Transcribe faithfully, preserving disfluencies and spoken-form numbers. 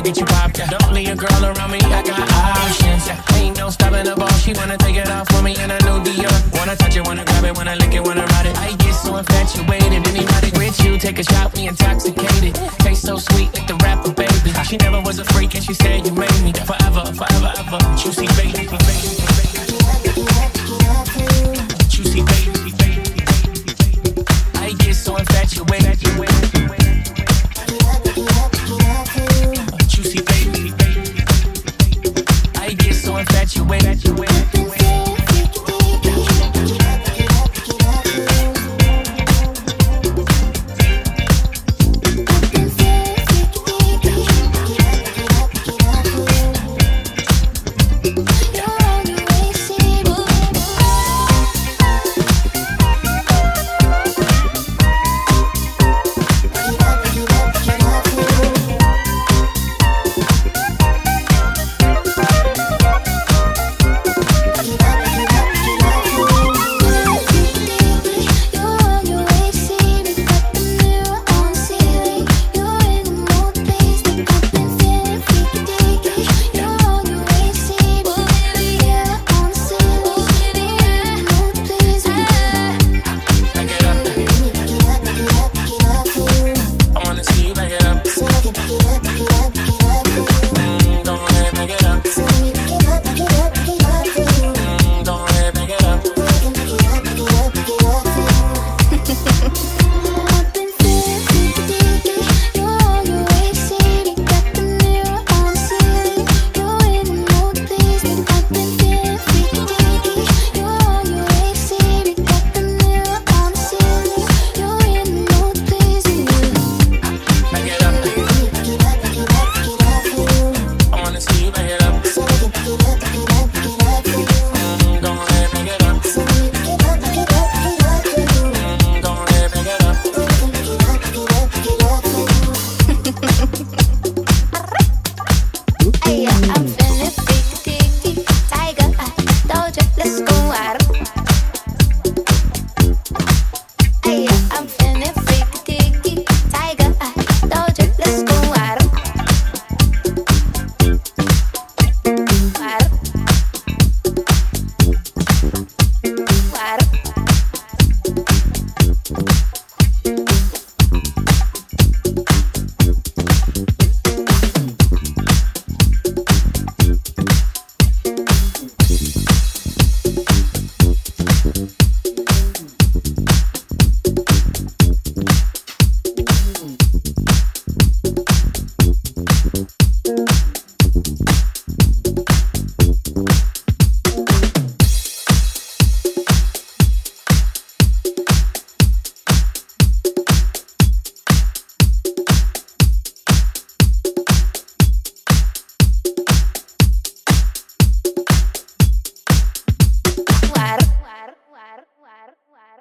get you popped. Yeah. Don't leave a girl around me, I got options. Yeah. Ain't no stopping the ball, she wanna take it off for me in a new Dior. Wanna touch it, wanna grab it, wanna lick it, wanna ride it. I get so infatuated, anybody with you, take a shot, we intoxicated. Taste so sweet like the rapper, baby. She never was a freak and she said you made me forever, forever, ever. Juicy baby, baby, juicy baby, baby. I get so infatuated. Juicy baby, I get so infatuated.